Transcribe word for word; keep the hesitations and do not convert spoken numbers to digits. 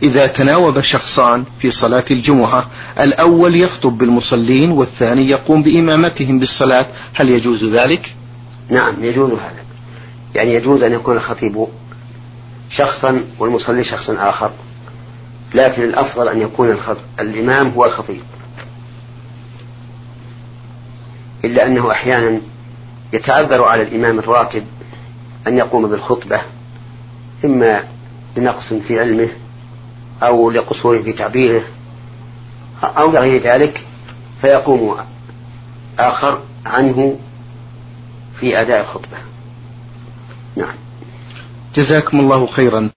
إذا تناوب شخصان في صلاة الجمعة، الأول يخطب بالمصلين والثاني يقوم بإمامتهم بالصلاة، هل يجوز ذلك؟ نعم يجوز هذا، يعني يجوز أن يكون الخطيب شخصا والمصلي شخصا آخر، لكن الأفضل أن يكون الإمام هو الخطيب، إلا أنه أحيانا يتعذر على الإمام الراتب أن يقوم بالخطبة، إما لنقص في علمه أو لقصور في تعبيره أو لغير ذلك، فيقوم آخر عنه في أداء الخطبة. نعم. جزاكم الله خيرا.